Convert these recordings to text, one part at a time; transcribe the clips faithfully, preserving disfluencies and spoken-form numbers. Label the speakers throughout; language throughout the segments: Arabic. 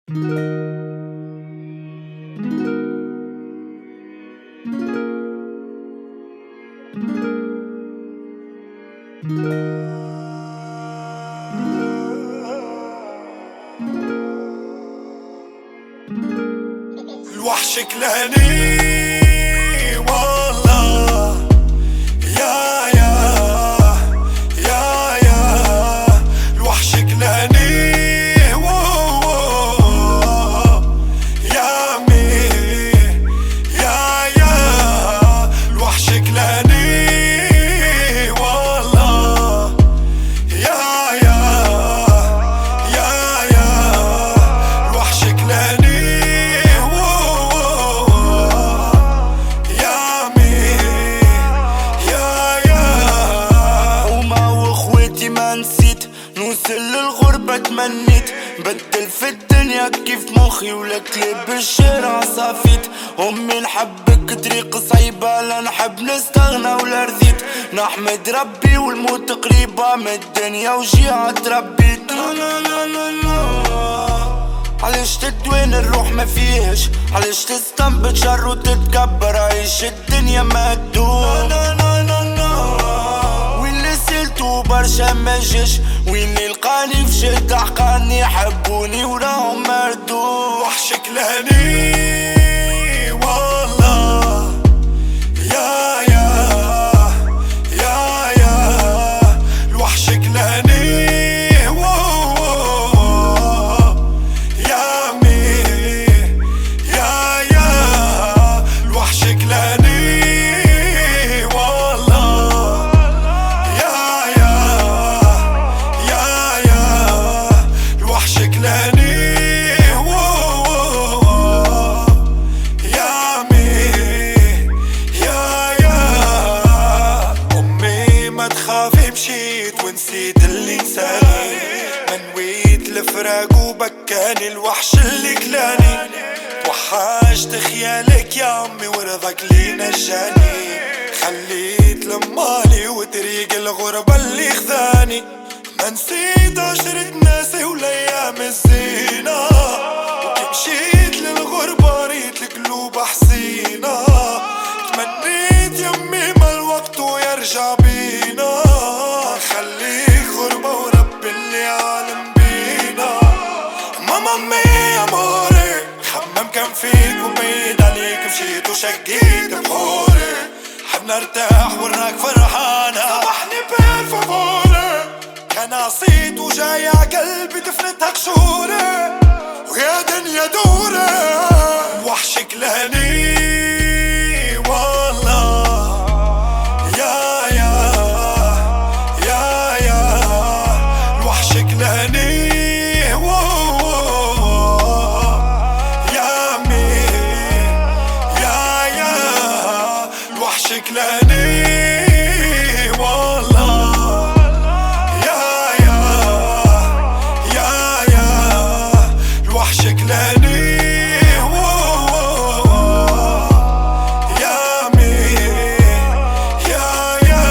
Speaker 1: الوحش كلاني والله يا يا يا يا الوحش كلاني يا مي يا يا الوحش كلاني والله يا يا يا يا الوحش كلاني نوصل للغربة تمنيت بدل في الدنيا كيف مخي ولا كليب بالشارع صافيت أمي نحبك طريق صعيبة لا نحب نستغنى ولا رضيت نحمد ربي والموت قريبة من الدنيا وجيعة تربيت. لا لا لا لا لا علاش تدوين الروح ما فيهش، علاش تستنبط شر وتتكبر، عيش الدنيا ما تدوم. لا لا لا لا وين اللي سلتو برشا ما جاش، وين يلقاني في شدة حقاني حبوني وراهم مردود. وحش كلاني والله يا يا يا يا الوحش كلاني يا مي يا يا الوحش كلاني والله يا يا يا يا الوحش كلاني يا مي يا يا أمي ما تخافي مشيت ونسيت اللي نساني، منويت الفراق وبكاني الوحش اللي كلاني، توحشت خيالك يا امي ورضاك لي نجاني، خليت لمالي وطريق الغربة اللي خذاني، ما نسيت عشرة ناسي والايام الزينة، وكي مشيت للغربة ريت القلوب حزينة، تمنيت يمي ما الوقت ويرجع بينا، خليك غربة ورب اللي عالم بينا. ماما امي يا موري خمم كان فيك وبعيد عليك مشيت وشقيت بحوري، حب نرتاح وراك فرحانة صبحني بالفافوري، كان عصيت وجاي عقلبي دفنتها قشوري، ويا دنيا دوري. الوحش كلاني والله يا يا يا يا الوحش كلاني يا مي يا يا الوحش كلاني والله يا يا يا يا الوحش كلاني يا مي يا يا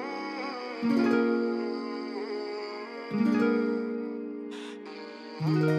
Speaker 1: Mm-hmm.